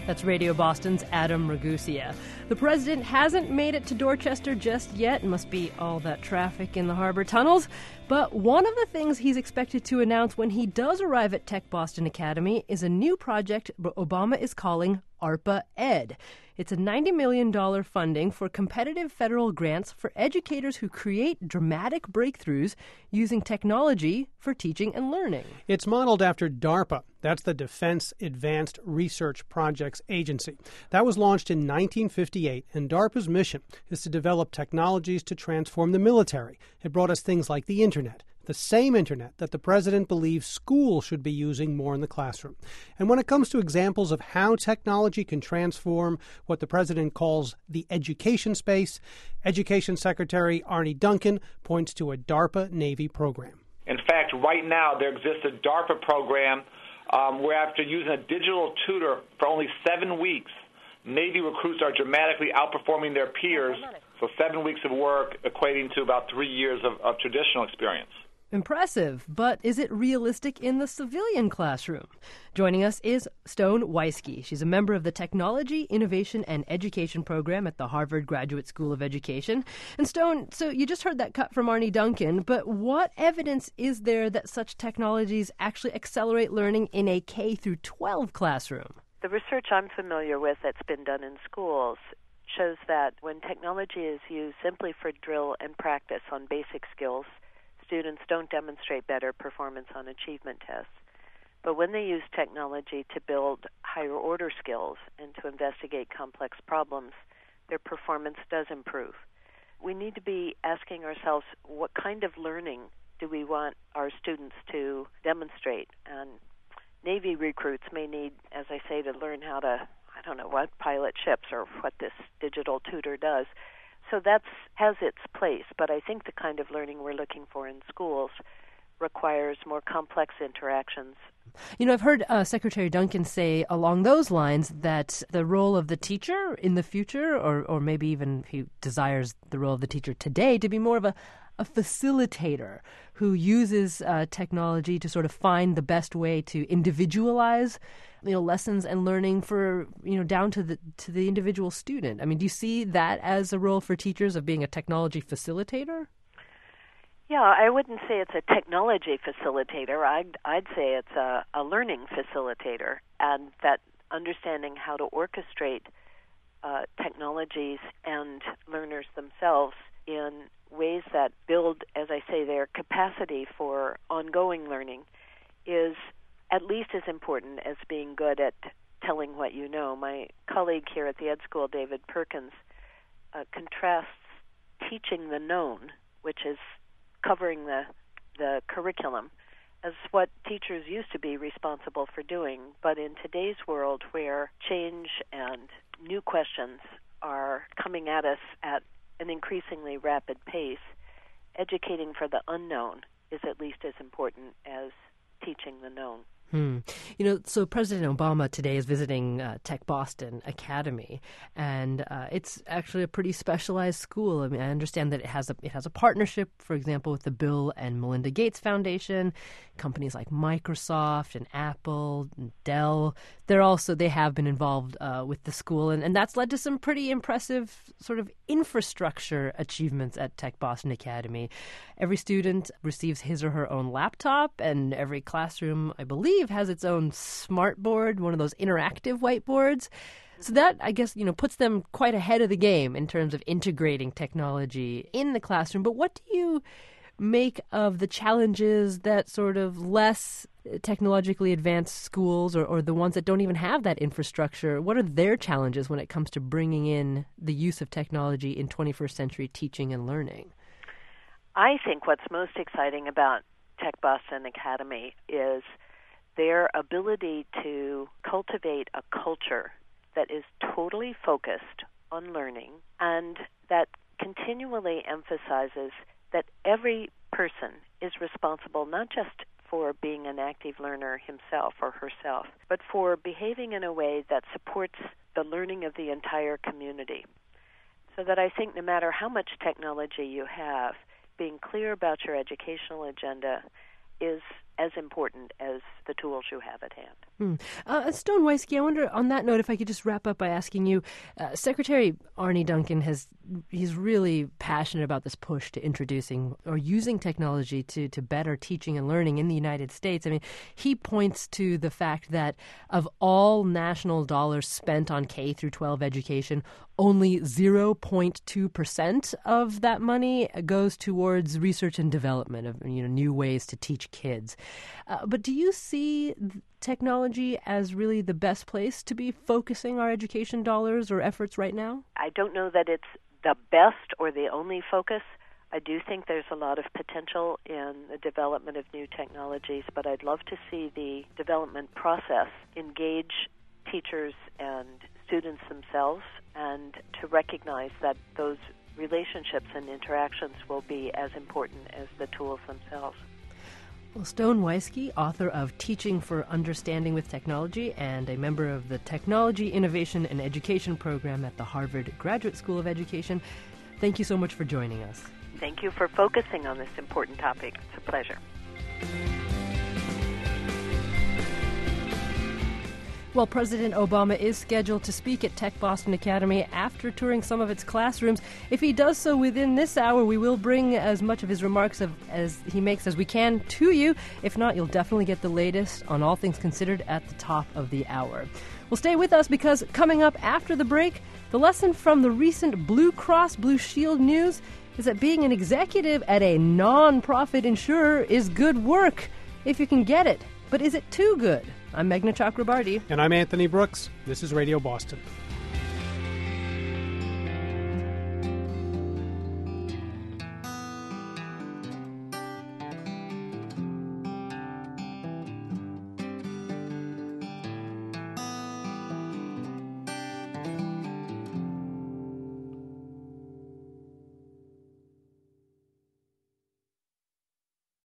That's Radio Boston's Adam Ragusea. The president hasn't made it to Dorchester just yet. It must be all that traffic in the harbor tunnels. But one of the things he's expected to announce when he does arrive at Tech Boston Academy is a new project Obama is calling ARPA Ed. It's a $90 million funding for competitive federal grants for educators who create dramatic breakthroughs using technology for teaching and learning. It's modeled after DARPA. That's the Defense Advanced Research Projects Agency. That was launched in 1958, and DARPA's mission is to develop technologies to transform the military. It brought us things like the Internet. The same Internet that the president believes schools should be using more in the classroom. And when it comes to examples of how technology can transform what the president calls the education space, Education Secretary Arne Duncan points to a DARPA Navy program. In fact, right now there exists a DARPA program where after using a digital tutor for only 7 weeks, Navy recruits are dramatically outperforming their peers. So 7 weeks of work equating to about 3 years of traditional experience. Impressive, but is it realistic in the civilian classroom? Joining us is Stone Weisky. She's a member of the Technology, Innovation, and Education program at the Harvard Graduate School of Education. And Stone, so you just heard that cut from Arne Duncan, but what evidence is there that such technologies actually accelerate learning in a K-12 classroom? The research I'm familiar with that's been done in schools shows that when technology is used simply for drill and practice on basic skills, students don't demonstrate better performance on achievement tests. But when they use technology to build higher-order skills and to investigate complex problems, their performance does improve. We need to be asking ourselves, what kind of learning do we want our students to demonstrate? And Navy recruits may need, as I say, to learn how to, pilot ships or what this digital tutor does. So that has its place, but I think the kind of learning we're looking for in schools requires more complex interactions. You know, I've heard Secretary Duncan say along those lines that the role of the teacher in the future, or maybe even he desires the role of the teacher today to be more of a facilitator who uses technology to sort of find the best way to individualize lessons and learning for down to the individual student. I mean, do you see that as a role for teachers of being a technology facilitator? Yeah, I wouldn't say it's a technology facilitator. I'd say it's a learning facilitator, and that understanding how to orchestrate technologies and learners themselves in ways that build, as I say, their capacity for ongoing learning is at least as important as being good at telling what you know. My colleague here at the Ed School, David Perkins, contrasts teaching the known, which is covering the curriculum, as what teachers used to be responsible for doing. But in today's world, where change and new questions are coming at us at an increasingly rapid pace, educating for the unknown is at least as important as teaching the known. So President Obama today is visiting Tech Boston Academy, and it's actually a pretty specialized school. I mean, I understand that it has a partnership, for example, with the Bill and Melinda Gates Foundation. Companies like Microsoft and Apple and Dell, they have been involved with the school, and that's led to some pretty impressive sort of infrastructure achievements at Tech Boston Academy. Every student receives his or her own laptop, and every classroom, I believe, has its own smart board, one of those interactive whiteboards. So that, I guess, puts them quite ahead of the game in terms of integrating technology in the classroom. But what do you make of the challenges that sort of less technologically advanced schools or the ones that don't even have that infrastructure? What are their challenges when it comes to bringing in the use of technology in 21st century teaching and learning? I think what's most exciting about Tech Boston Academy is their ability to cultivate a culture that is totally focused on learning and that continually emphasizes that every person is responsible not just for being an active learner himself or herself, but for behaving in a way that supports the learning of the entire community. So that I think no matter how much technology you have, being clear about your educational agenda is as important as the tools you have at hand. Stone Weisky, I wonder, on that note, if I could just wrap up by asking you, Secretary Arne Duncan he's really passionate about this push to introducing or using technology to better teaching and learning in the United States. I mean, he points to the fact that of all national dollars spent on K through 12 education, only 0.2% of that money goes towards research and development of new ways to teach kids. But do you see technology as really the best place to be focusing our education dollars or efforts right now? I don't know that it's the best or the only focus. I do think there's a lot of potential in the development of new technologies, but I'd love to see the development process engage teachers and students themselves, and to recognize that those relationships and interactions will be as important as the tools themselves. Well, Stone Weisky, author of Teaching for Understanding with Technology and a member of the Technology, Innovation, and Education program at the Harvard Graduate School of Education, thank you so much for joining us. Thank you for focusing on this important topic. It's a pleasure. Well, President Obama is scheduled to speak at Tech Boston Academy after touring some of its classrooms. If he does so within this hour, we will bring as much of his remarks as he makes as we can to you. If not, you'll definitely get the latest on all things considered at the top of the hour. Well, stay with us, because coming up after the break, the lesson from the recent Blue Cross Blue Shield news is that being an executive at a non-profit insurer is good work if you can get it. But is it too good? I'm Meghna Chakrabarty. And I'm Anthony Brooks. This is Radio Boston.